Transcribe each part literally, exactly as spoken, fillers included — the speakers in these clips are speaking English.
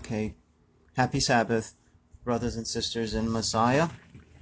Okay. Happy Sabbath, brothers and sisters in Messiah.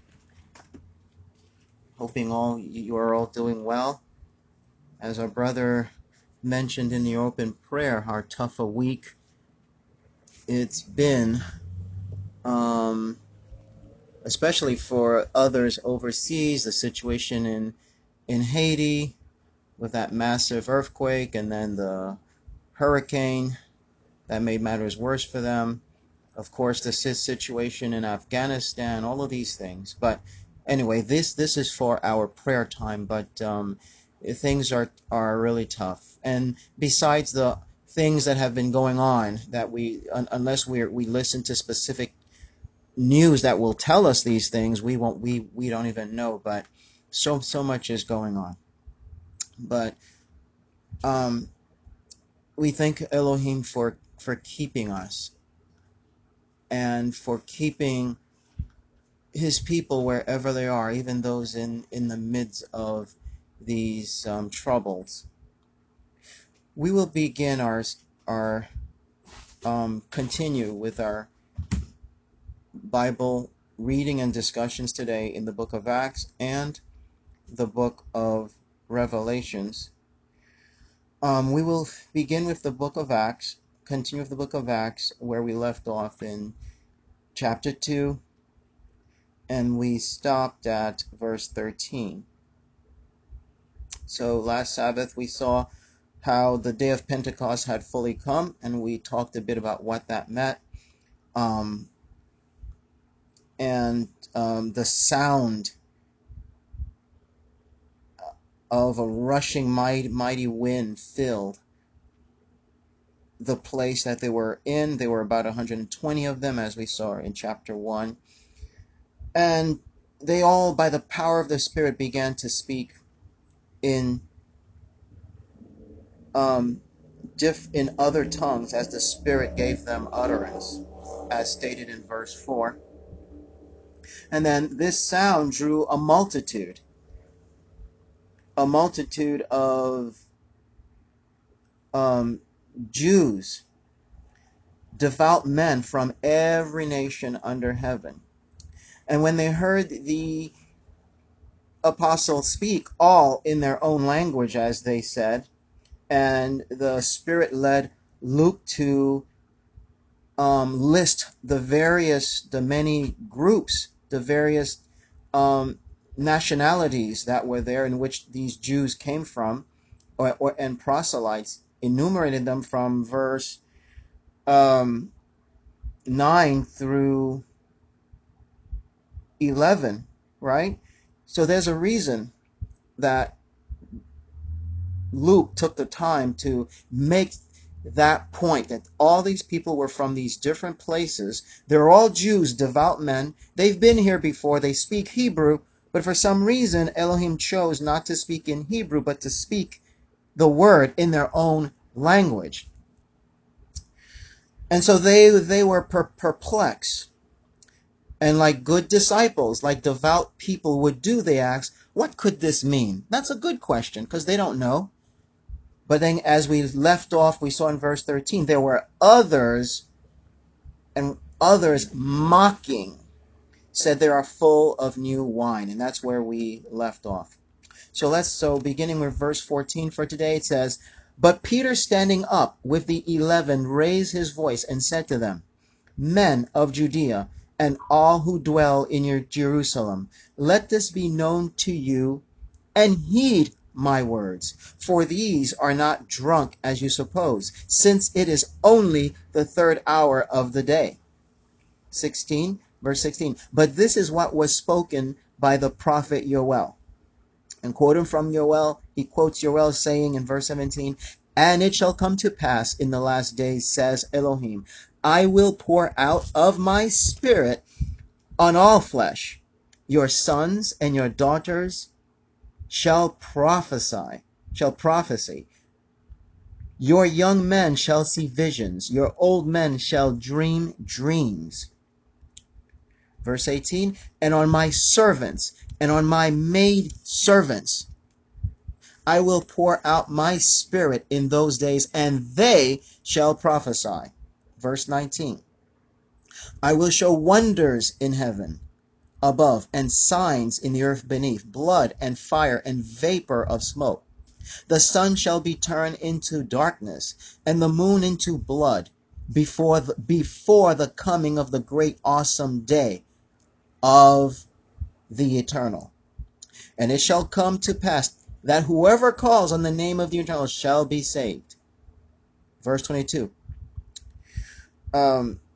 Hoping all you are all doing well. As our brother mentioned in the open prayer, how tough a week it's been, um, especially for others overseas. The situation in in Haiti with that massive earthquake and then the hurricane that made matters worse for them. Of course, the situation in Afghanistan, all of these things. But anyway, this this is for our prayer time. But um, things are are really tough. And besides the things that have been going on, that we un, unless we we listen to specific news that will tell us these things, we won't we we don't even know. But so so much is going on. But um, we thank Elohim for for keeping us and for keeping his people wherever they are, even those in, in the midst of these um, troubles. We will begin our our um, continue with our Bible reading and discussions today in the book of Acts and the book of Revelations. Um, we will begin with the book of Acts, continue with the book of Acts where we left off in chapter two, and we stopped at verse thirteen. So last Sabbath we saw how the day of Pentecost had fully come, and we talked a bit about what that meant, um, and um, the sound of a rushing mighty, mighty wind filled the place that they were in. There were about one hundred twenty of them, as we saw in chapter one, and they all, by the power of the Spirit, began to speak in um, diff in other tongues as the Spirit gave them utterance, as stated in verse four. And then this sound drew a multitude, a multitude of um, Jews, devout men from every nation under heaven. And when they heard the apostles speak, all in their own language, as they said, and the Spirit led Luke to um, list the various, the many groups, the various um, nationalities that were there in which these Jews came from, or, or and proselytes, enumerated them from verse um, nine through eleven, right? So there's a reason that Luke took the time to make that point, that all these people were from these different places. They're all Jews, devout men. They've been here before. They speak Hebrew, but for some reason Elohim chose not to speak in Hebrew, but to speak the word in their own language. And so they they were per- perplexed. And like good disciples, like devout people would do, they asked, what could this mean? That's a good question, because they don't know. But then as we left off, we saw in verse thirteen, there were others, and others mocking, said they are full of new wine. And that's where we left off. So let's, so beginning with verse fourteen for today, it says, but Peter standing up with the eleven raised his voice and said to them, men of Judea, and all who dwell in your Jerusalem, let this be known to you, and heed my words. For these are not drunk as you suppose, since it is only the third hour of the day. sixteen, verse sixteen. But this is what was spoken by the prophet Yoel. And quoting from Yoel, he quotes Yoel saying in verse seventeen, and it shall come to pass in the last days, says Elohim, I will pour out of my spirit on all flesh. Your sons and your daughters shall prophesy, shall prophesy. Your young men shall see visions. Your old men shall dream dreams. Verse eighteen, and on my servants and on my maid servants I will pour out my spirit in those days, and they shall prophesy. Verse nineteen. I will show wonders in heaven above and signs in the earth beneath, blood and fire and vapor of smoke. The sun shall be turned into darkness and the moon into blood before the, before the coming of the great awesome day of the Eternal. And it shall come to pass that whoever calls on the name of the Eternal shall be saved. Verse twenty-two. Um,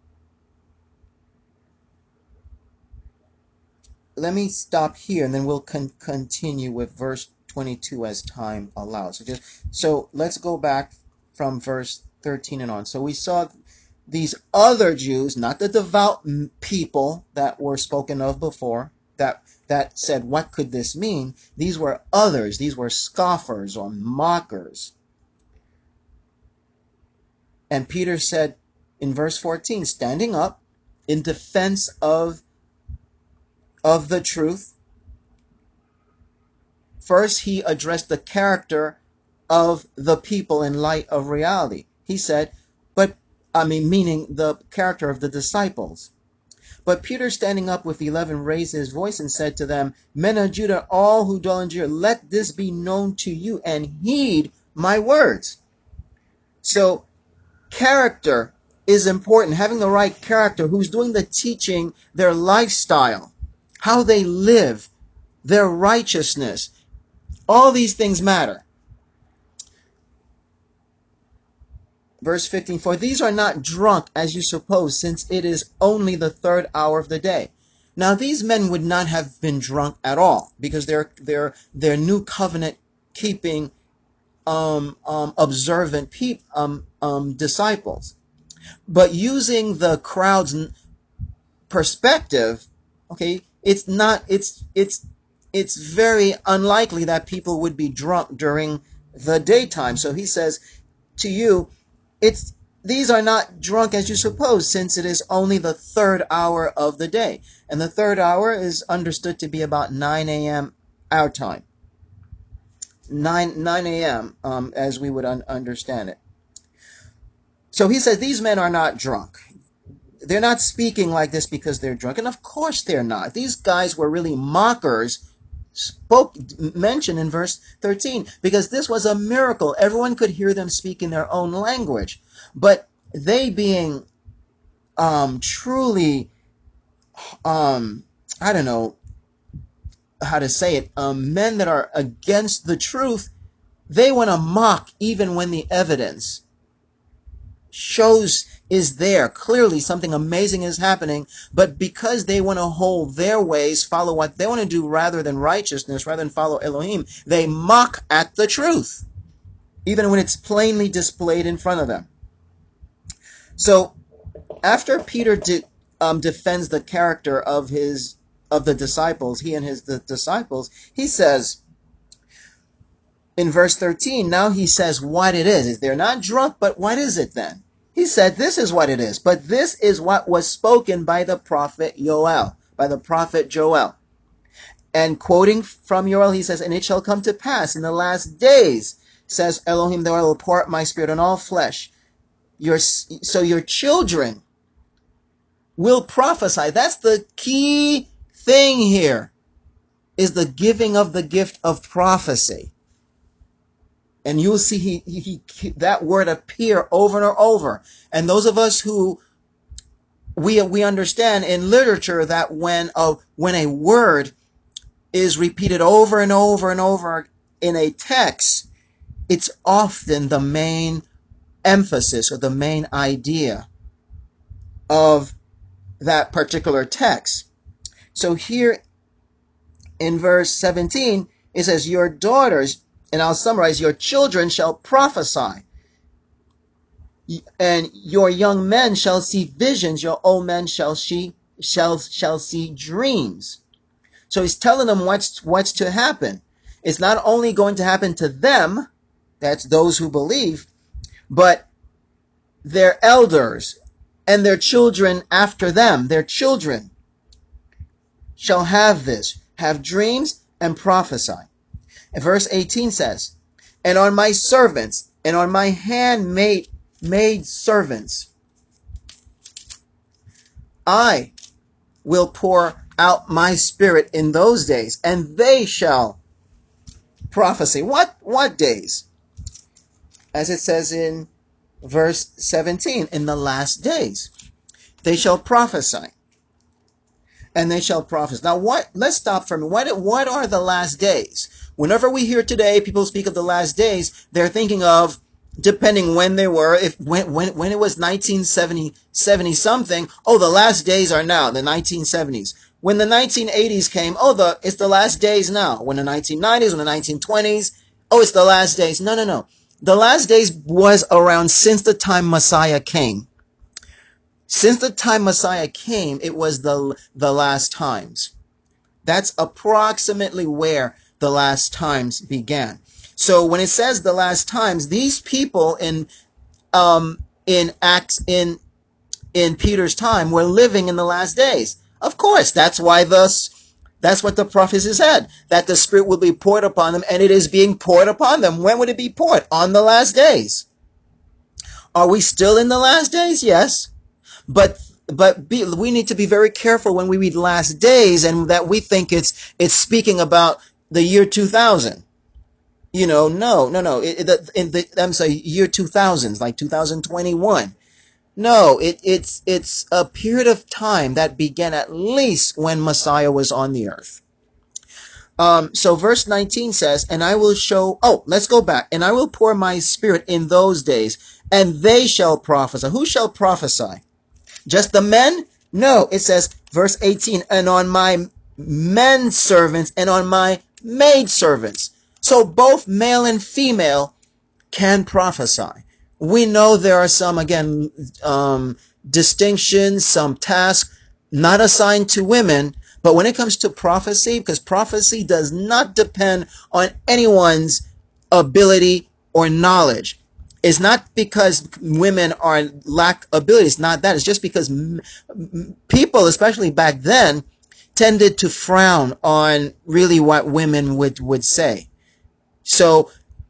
let me stop here and then we'll con- continue with verse twenty-two as time allows. So, just, so let's go back from verse thirteen and on. So we saw these other Jews, not the devout people that were spoken of before, that that said, what could this mean? These were others. These were scoffers or mockers. And Peter said in verse fourteen, standing up in defense of, of the truth, first he addressed the character of the people in light of reality. He said, but, I mean, meaning the character of the disciples. But Peter, standing up with the eleven, raised his voice and said to them, Men of Judah, all who dwell in Judah, let this be known to you and heed my words. So character is important. Having the right character, who's doing the teaching, their lifestyle, how they live, their righteousness. All these things matter. Verse fifteen, for these are not drunk as you suppose, since it is only the third hour of the day. Now these men would not have been drunk at all, because they're they're they're new covenant keeping, um, um, observant peop, um, um, disciples. But using the crowd's perspective, okay, it's not it's it's it's very unlikely that people would be drunk during the daytime. So he says to you, it's these are not drunk as you suppose, since it is only the third hour of the day. And the third hour is understood to be about nine a.m. our time. nine a.m. Um, as we would un- understand it. So he says these men are not drunk. They're not speaking like this because they're drunk. And of course they're not. These guys were really mockers, spoke mentioned in verse thirteen, because this was a miracle. Everyone could hear them speak in their own language. But they being um, truly, um, I don't know how to say it, um, men that are against the truth, they want to mock even when the evidence shows is there. Clearly something amazing is happening, but because they want to hold their ways, follow what they want to do rather than righteousness, rather than follow Elohim, they mock at the truth, even when it's plainly displayed in front of them. So after Peter de- um, defends the character of his of the disciples, he and his the disciples, he says in verse thirteen, now he says what it is. They're not drunk, but what is it then? He said, this is what it is. But this is what was spoken by the prophet Joel, by the prophet Joel. And quoting from Joel, he says, and it shall come to pass in the last days, says Elohim, that I will pour out my spirit on all flesh. Your, so your children will prophesy. That's the key thing here, is the giving of the gift of prophecy. And you'll see he, he, he that word appear over and over. And those of us who we we understand in literature that when a when a word is repeated over and over and over in a text, it's often the main emphasis or the main idea of that particular text. So here in verse seventeen, it says, your daughters, and I'll summarize, your children shall prophesy, and your young men shall see visions, your old men shall see, shall, shall see dreams. So he's telling them what's, what's to happen. It's not only going to happen to them, that's those who believe, but their elders and their children after them, their children shall have this, have dreams and prophesy. And verse eighteen says, and on my servants and on my handmaid maid servants I will pour out my spirit in those days, and they shall prophesy. What what days? As it says in verse seventeen, in the last days they shall prophesy, and they shall prophesy. Now, what? Let's stop for a minute. What what are the last days? Whenever we hear today people speak of the last days, they're thinking of, depending when they were, if when when when it was nineteen seventy, seventy something, oh, the last days are now, the nineteen seventies. When the nineteen eighties came, oh, the it's the last days now. When the nineteen nineties, when the nineteen twenties, oh, it's the last days. No, no, no. The last days was around since the time Messiah came. Since the time Messiah came, it was the the last times. That's approximately where the last times began. So when it says the last times, these people in um in Acts in in Peter's time were living in the last days. Of course, that's why thus that's what the prophecy said, that the Spirit will be poured upon them, and it is being poured upon them. When would it be poured? On the last days. Are we still in the last days? Yes. But but be, we need to be very careful when we read last days and that we think it's it's speaking about the year two thousand. You know, no, no, no. It, it, in the, I'm sorry, year two thousands, like two thousand twenty-one. No, it, it's it's a period of time that began at least when Messiah was on the earth. Um, so verse nineteen says, and I will show, oh, let's go back. And I will pour my spirit in those days, and they shall prophesy. Who shall prophesy? Just the men? No, it says, verse eighteen, and on my men servants and on my maid servants. So both male and female can prophesy. We know there are some, again, um, distinctions, some tasks not assigned to women, but when it comes to prophecy, because prophecy does not depend on anyone's ability or knowledge. It's not because women are lack ability. It's not that. It's just because m- m- people, especially back then, tended to frown on really what women would, would say. So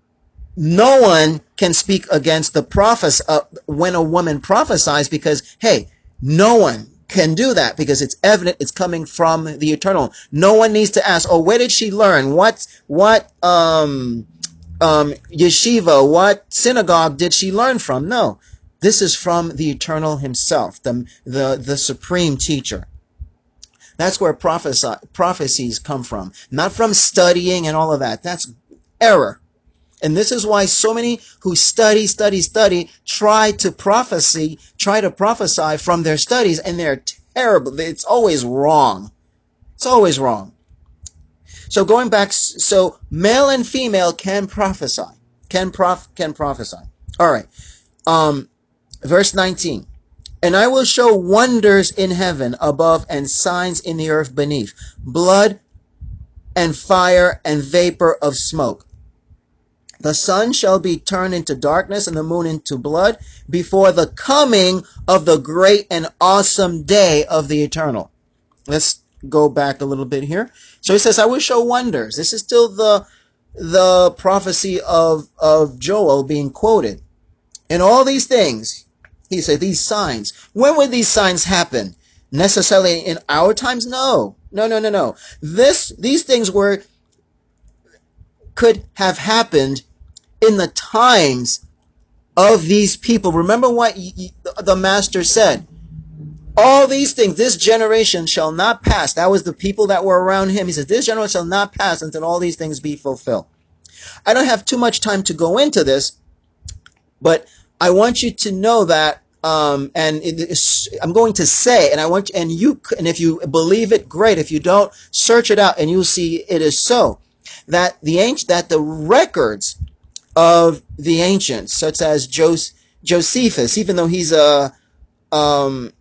no one can speak against the prophes uh, when a woman prophesies, because, hey, no one can do that because it's evident it's coming from the eternal. No one needs to ask, oh, where did she learn? What, what, um, um, yeshiva, what synagogue did she learn from? No, this is from the eternal himself, the, the, the supreme teacher. That's where prophesy, prophecies come from, not from studying and all of that. That's error. And this is why so many who study, study, study, try to prophesy, try to prophesy from their studies, and they're terrible. It's always wrong. It's always wrong. So going back, so male and female can prophesy, can prof, can prophesy. All right. Um, verse nineteen. And I will show wonders in heaven above and signs in the earth beneath, blood and fire and vapor of smoke. The sun shall be turned into darkness and the moon into blood before the coming of the great and awesome day of the eternal. Let's go back a little bit here. So he says, I will show wonders. This is still the, the prophecy of, of Joel being quoted. And all these things, he said, these signs. When would these signs happen? Necessarily in our times? No. No, no, no, no. This, these things were, could have happened in the times of these people. Remember what the master said. All these things, this generation shall not pass. That was the people that were around him. He says, this generation shall not pass until all these things be fulfilled. I don't have too much time to go into this, but I want you to know that, um, and it is, I'm going to say, and I want, and you, and if you believe it, great. If you don't, search it out and you'll see it is so. That the ancient, that the records of the ancients, such as Jos- Josephus, even though he's a, um,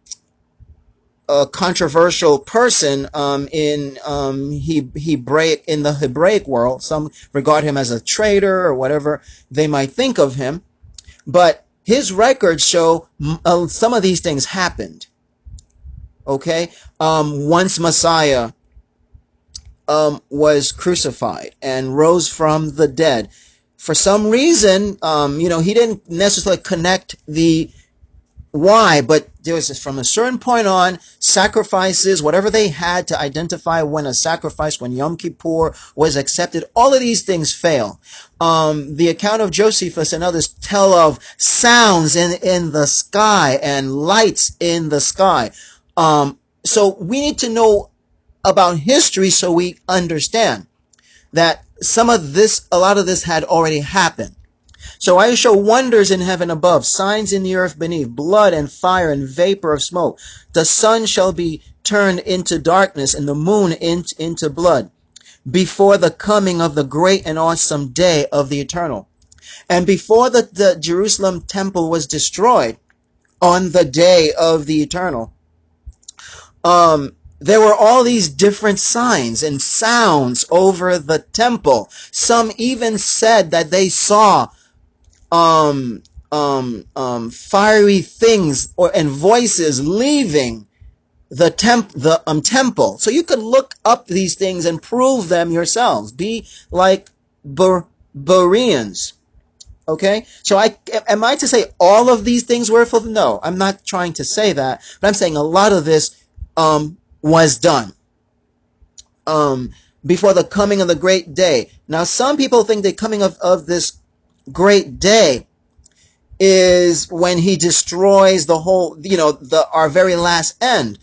a controversial person um, in um, he, Hebraic in the Hebraic world, some regard him as a traitor or whatever they might think of him, but his records show uh, some of these things happened. Okay, um, once Messiah um, was crucified and rose from the dead. For some reason, um, you know, he didn't necessarily connect the why, but there was from a certain point on, sacrifices, whatever they had to identify when a sacrifice, when Yom Kippur was accepted, all of these things fail. Um, the account of Josephus and others tell of sounds in, in the sky and lights in the sky. Um, so we need to know about history so we understand that some of this, a lot of this had already happened. So I show wonders in heaven above, signs in the earth beneath, blood and fire and vapor of smoke. The sun shall be turned into darkness and the moon into blood before the coming of the great and awesome day of the Eternal. And before the, the Jerusalem temple was destroyed on the day of the Eternal, um, there were all these different signs and sounds over the temple. Some even said that they saw um um um fiery things or and voices leaving the temp the um temple. So you could look up these things and prove them yourselves. Be like Ber- Bereans. Okay? So I am I to say all of these things were fulfilled? No, I'm not trying to say that, but I'm saying a lot of this um was done um before the coming of the great day. Now some people think the coming of, of this great day is when he destroys the whole, you know, the our very last end.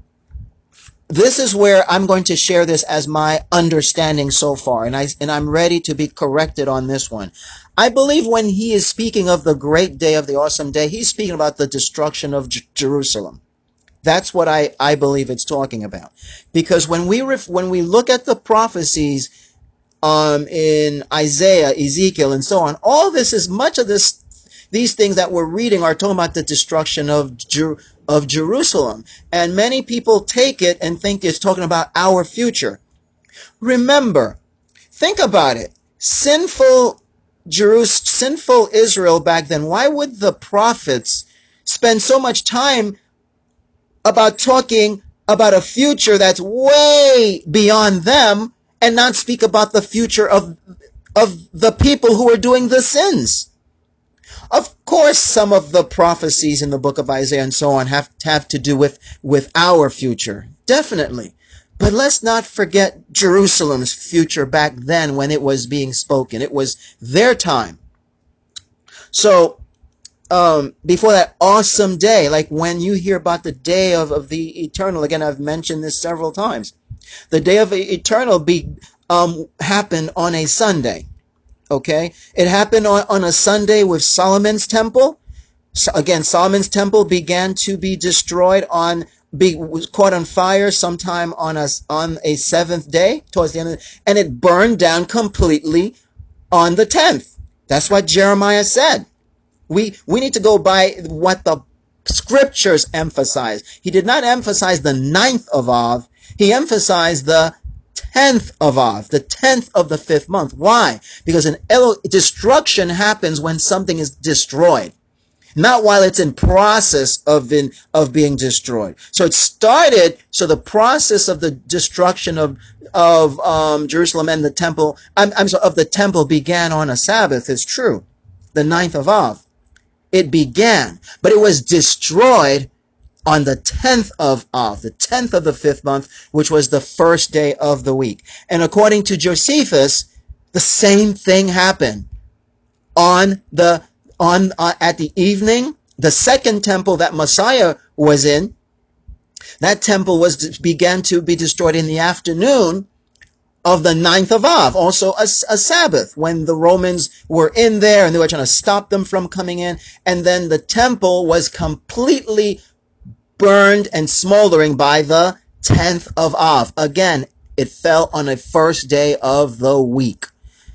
This is where I'm going to share this as my understanding so far, and I and I'm ready to be corrected on this one. I believe when he is speaking of the great day, of the awesome day, he's speaking about the destruction of J- Jerusalem. That's what I, I believe it's talking about. Because when we ref, when we look at the prophecies um, in Isaiah, Ezekiel, and so on, all this is much of this. These things that we're reading are talking about the destruction of Jer- of Jerusalem, and many people take it and think it's talking about our future. Remember, think about it. Sinful Jerus- sinful Israel back then. Why would the prophets spend so much time about talking about a future that's way beyond them and not speak about the future of of the people who are doing the sins? Of course, some of the prophecies in the book of Isaiah and so on have, have to do with, with our future. Definitely. But let's not forget Jerusalem's future back then when it was being spoken. It was their time. So, um, before that awesome day, like when you hear about the day of, of the eternal, again, I've mentioned this several times. The day of the eternal be, um, happened on a Sunday. Okay? It happened on, on a Sunday with Solomon's temple. So again, Solomon's temple began to be destroyed on, be, was caught on fire sometime on a, on a seventh day, towards the end of it, and it burned down completely on the tenth. That's what Jeremiah said. We, we need to go by what the scriptures emphasize. He did not emphasize the ninth of Av. He emphasized the tenth of Av, the tenth of the fifth month. Why? Because an Elo- destruction happens when something is destroyed, not while it's in process of in, of being destroyed. So it started. So the process of the destruction of of um, Jerusalem and the temple, I'm, I'm sorry, of the temple began on a Sabbath. Is true, the ninth of Av. It began, but it was destroyed on the tenth of Av, the tenth of the fifth month, which was the first day of the week. And according to Josephus, the same thing happened on the on uh, at the evening. The second temple that Messiah was in, that temple was began to be destroyed in the afternoon of the ninth of Av, also a, a Sabbath, when the Romans were in there and they were trying to stop them from coming in. And then the temple was completely burned and smoldering by the tenth of Av. Again, it fell on the first day of the week.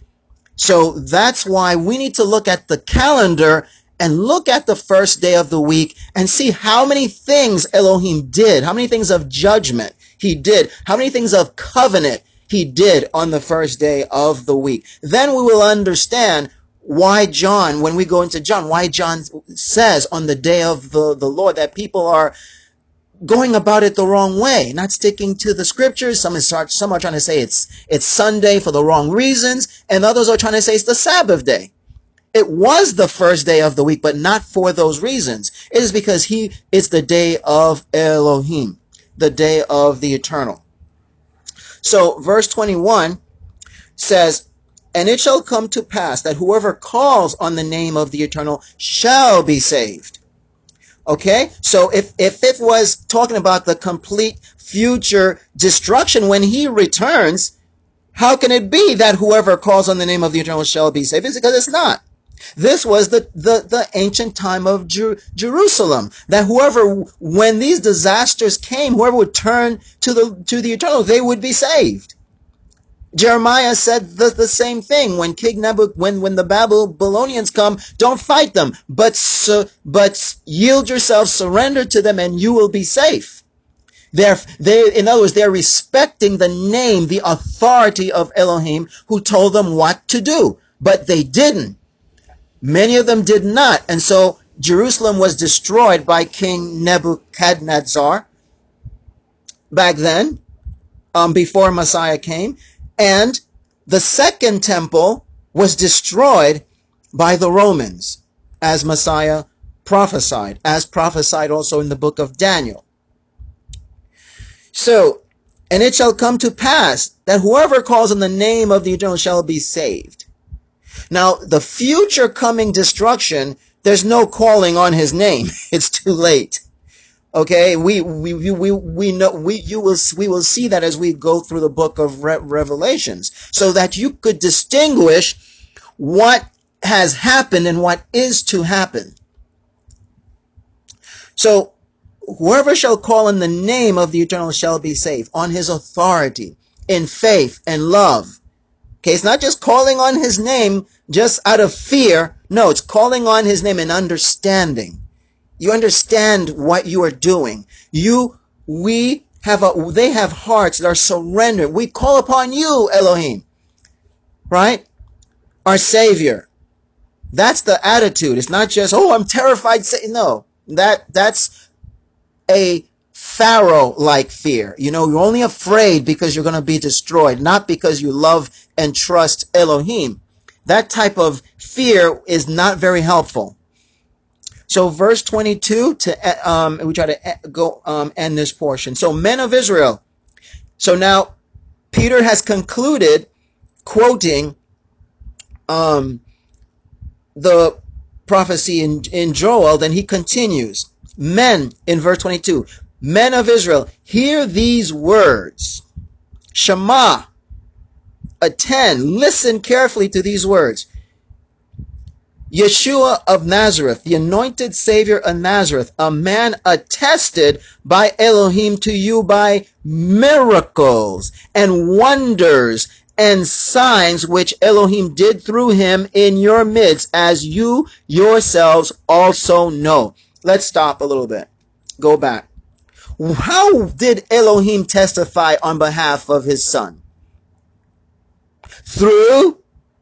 So that's why we need to look at the calendar and look at the first day of the week and see how many things Elohim did, how many things of judgment he did, how many things of covenant he did on the first day of the week. Then we will understand why John, when we go into John, why John says on the day of the, the Lord that people are going about it the wrong way, not sticking to the scriptures. Some is some are trying to say it's it's Sunday for the wrong reasons, and others are trying to say it's the Sabbath day. It was the first day of the week, but not for those reasons. It is because he is the day of Elohim, the day of the eternal. So verse twenty-one says, and it shall come to pass that whoever calls on the name of the eternal shall be saved. Okay, so if, if it was talking about the complete future destruction when he returns, how can it be that whoever calls on the name of the eternal shall be saved? It's because it's not. This was the, the, the ancient time of Jer- Jerusalem, that whoever, when these disasters came, whoever would turn to the, to the eternal, they would be saved. Jeremiah said the, the same thing when King Nebuch, when, when the Babylonians come, don't fight them, but, su- but yield yourself, surrender to them, and you will be safe. They're, they, in other words, they're respecting the name, the authority of Elohim, who told them what to do, but they didn't. Many of them did not, and so Jerusalem was destroyed by King Nebuchadnezzar back then, um, before Messiah came, and the second temple was destroyed by the Romans, as Messiah prophesied, as prophesied also in the book of Daniel. So, and it shall come to pass that whoever calls on the name of the eternal shall be saved. Now, the future coming destruction, there's no calling on his name. It's too late. Okay, we we we we know we you will we will see that as we go through the book of Re- Revelations, so that you could distinguish what has happened and what is to happen. So, whoever shall call on the name of the eternal shall be saved, on his authority, in faith and love. Okay, it's not just calling on his name just out of fear. No, it's calling on his name in understanding. You understand what you are doing. You, we have a, they have hearts that are surrendered. We call upon you, Elohim. Right? Our Savior. That's the attitude. It's not just, oh, I'm terrified. No, that, that's a Pharaoh-like fear. You know, you're only afraid because you're going to be destroyed, not because you love and trust Elohim. That type of fear is not very helpful. So verse twenty-two to um, we try to go um, end this portion. So men of Israel. So now Peter has concluded quoting um, the prophecy in, in Joel. Then he continues. Men in verse twenty-two. Men of Israel, hear these words. Shema. Attend. Listen carefully to these words. Yeshua of Nazareth, the anointed Savior of Nazareth, a man attested by Elohim to you by miracles and wonders and signs which Elohim did through him in your midst, as you yourselves also know. Let's stop a little bit. Go back. How did Elohim testify on behalf of his son? Through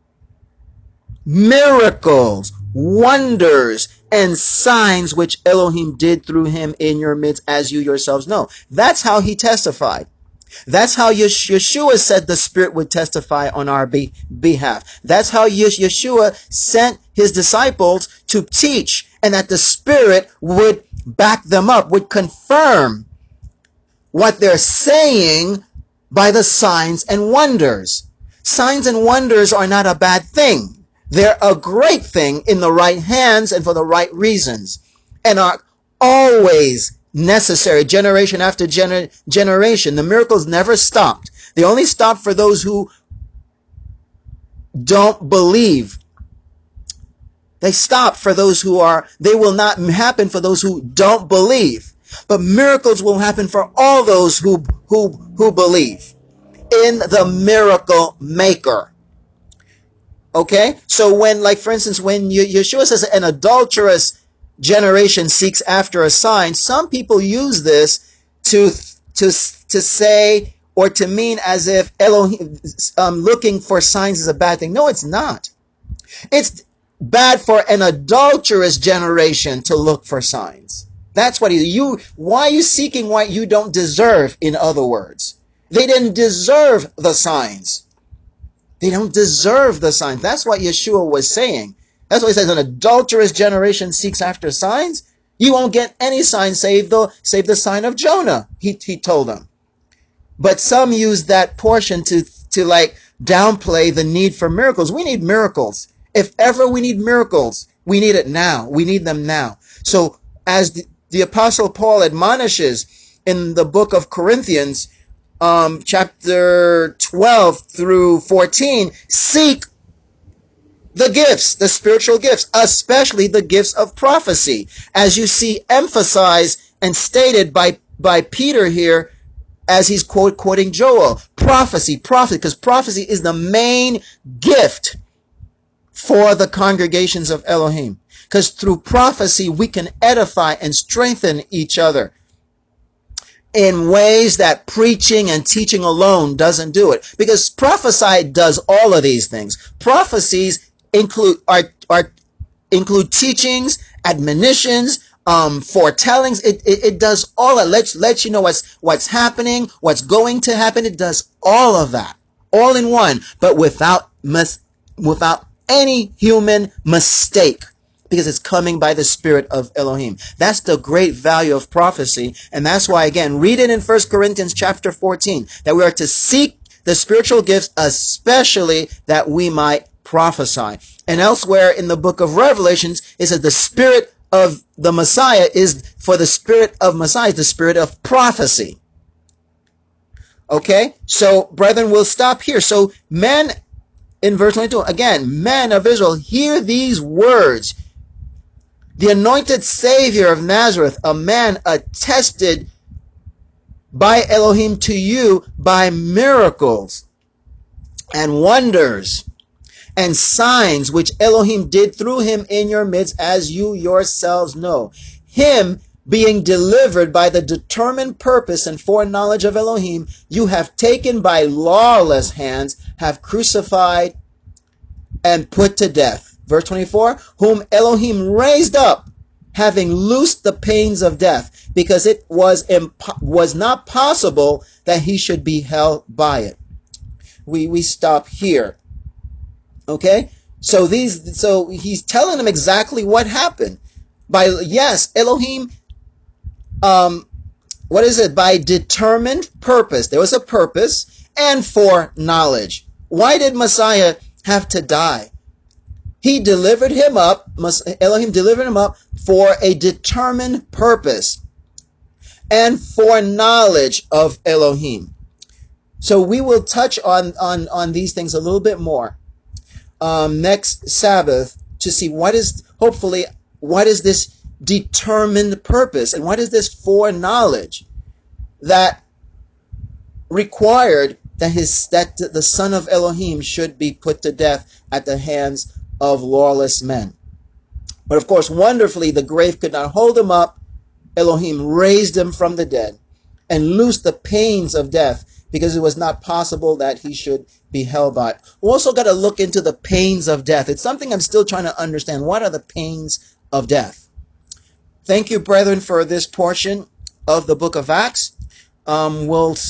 miracles, wonders, and signs which Elohim did through him in your midst, as you yourselves know. That's how he testified. That's how Yeshua said the Spirit would testify on our be- behalf. That's how Yeshua sent his disciples to teach, and that the Spirit would back them up, would confirm what they're saying by the signs and wonders. Signs and wonders are not a bad thing. They're a great thing in the right hands and for the right reasons, and are always necessary, generation after gener- generation. The miracles never stopped. They only stopped for those who don't believe. They stop for those who are, they will not happen for those who don't believe. But miracles will happen for all those who, who, who believe in the miracle maker. Okay? So when, like, for instance, when Yeshua says an adulterous generation seeks after a sign, some people use this to, to, to say, or to mean as if Elohim, um, looking for signs is a bad thing. No, it's not. It's bad for an adulterous generation to look for signs. That's what he, you, why are you seeking what you don't deserve, in other words? They didn't deserve the signs. They don't deserve the signs. That's what Yeshua was saying. That's what he says. An adulterous generation seeks after signs. You won't get any sign save the save the sign of Jonah. He he told them. But some use that portion to to like downplay the need for miracles. We need miracles. If ever we need miracles, we need it now. We need them now. So as the, the Apostle Paul admonishes in the book of Corinthians, um, chapter twelve through fourteen, seek the gifts, the spiritual gifts, especially the gifts of prophecy, as you see emphasized and stated by, by Peter here, as he's quote, quoting Joel. Prophecy, prophecy, because prophecy is the main gift for the congregations of Elohim. Because through prophecy, we can edify and strengthen each other in ways that preaching and teaching alone doesn't do it. Because prophesy does all of these things. Prophecies include are, are include teachings, admonitions, um, foretellings. It, it it does all that. Let let you know what's what's happening, what's going to happen. It does all of that, all in one, but without mis- without any human mistake, because it's coming by the Spirit of Elohim. That's the great value of prophecy. And that's why, again, read it in First Corinthians chapter fourteen, that we are to seek the spiritual gifts, especially that we might prophesy. And elsewhere in the book of Revelations, it says the Spirit of the Messiah is, for the Spirit of Messiah is the Spirit of prophecy. Okay? So, brethren, we'll stop here. So, men, in verse twenty-two, again, men of Israel, hear these words. The anointed Savior of Nazareth, a man attested by Elohim to you by miracles and wonders and signs which Elohim did through him in your midst, as you yourselves know. Him being delivered by the determined purpose and foreknowledge of Elohim, you have taken by lawless hands, have crucified and put to death. Verse twenty-four, whom Elohim raised up, having loosed the pains of death, because it was impo- was not possible that he should be held by it. We we stop here. Okay? So these so he's telling them exactly what happened. By yes, Elohim um what is it? By determined purpose. There was a purpose, and foreknowledge. Why did Messiah have to die? He delivered him up, Elohim delivered him up for a determined purpose and for knowledge of Elohim. So we will touch on, on, on these things a little bit more um, next Sabbath to see what is, hopefully, what is this determined purpose and what is this foreknowledge that required that his that the Son of Elohim should be put to death at the hands of lawless men. But of course, wonderfully, the grave could not hold him up. Elohim raised him from the dead and loosed the pains of death, because it was not possible that he should be held by it. We also got to look into the pains of death. It's something I'm still trying to understand. What are the pains of death? Thank you, brethren, for this portion of the book of Acts. Um, we'll